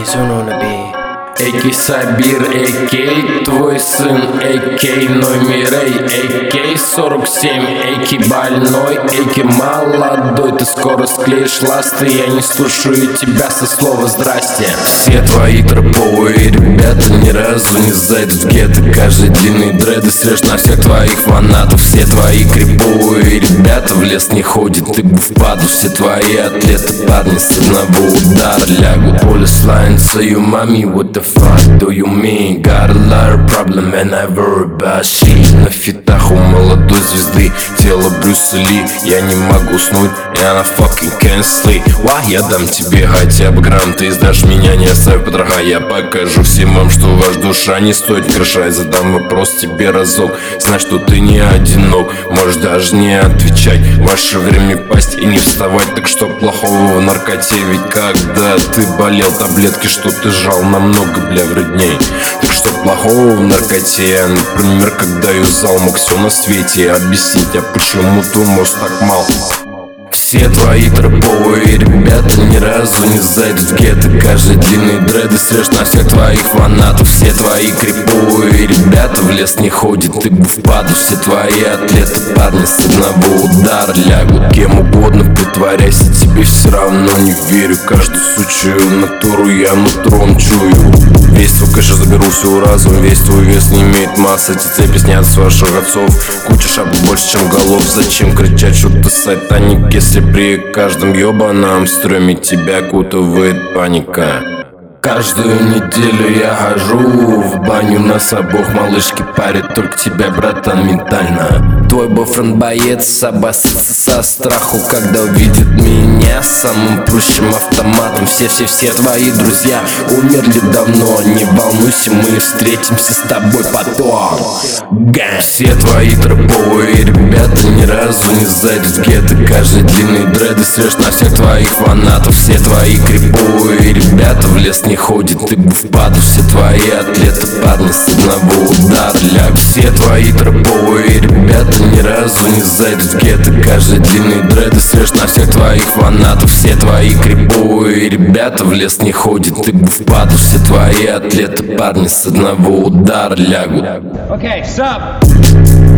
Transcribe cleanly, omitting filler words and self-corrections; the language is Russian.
Zone on the beat. Эйкей Сабир, Эйкей, твой сын, Эйкей Ноймирей, Эйкей 47, Эйкей больной, Эйкей молодой. Ты скоро склеишь ласты, я не слушаю тебя со слова здрасте. Все твои трэповые ребята ни разу не зайдут в гетто. Каждый длинный дреды срежь на всех твоих фанатов. Все твои криповые ребята в лес не ходят, ты бы впаду. Все твои атлеты, парни с одного удара лягут. Police line, say you mommy, what the fuck do you mean? Got a lot of problem and I worry about shit. На фитах у молодой звезды тело Брюса Ли. Я не могу уснуть, и она fucking can't sleep. Why? Я дам тебе хотя бы грамм, ты сдашь меня, не оставь потроха. Я покажу всем вам, что ваша душа не стоит гроша. Я задам вопрос тебе разок, знай, что ты не одинок. Можешь даже не отвечать, ваше время пасть и не вставать. Так что плохого в наркоте? Ведь когда ты болел, таблетки, что ты жал намного, бля, вредней. Так что плохого в наркоте? Я, например, когда юзал, мог все на свете объяснить, а почему тормоз так мал. Все твои трэповые ребята ни разу не зайдут в гетто. Каждый длинный дреды срежь на всех твоих фанатов. Все твои криповые ребята в лес не ходят, ты бы впаду. Все твои атлеты, парни с одного удара лягут. Кем угодно притворяйся, тебе все равно не верю. Каждую сучью натуру я нутром чую. Весь твой кэш заберу всю разум, весь твой вес не имеет массы. Эти цепи снят с ваших отцов, куча шапок больше, чем голов. Зачем кричать, что ты сатаник, если при каждом ёбаном стреме тебя окутывает паника? Каждую неделю я хожу в баню, нас обоих малышки парят, только тебя, братан, ментально. Твой бойфренд боец, обоссется со страху, когда увидит меня самым прущим автоматом. Все твои друзья умерли давно, не волнуйся, мы встретимся с тобой потом. Все твои трэповые ребята ни разу не зайдут в гетто. Каждый длинный дреды срежь на всех твоих фанатов. Все твои криповые ребята в лес не ходят, ты бы впаду. Все твои атлеты, парни с одного удара лягут. Все твои трэповые ребята ни разу не зайдут в гетто. Каждый длинный дреды срежь на всех твоих фанатов. Все твои криповые ребята в лес не ходят, ты бы впаду. Все твои атлеты, парни с одного удара лягут. Okay, stop.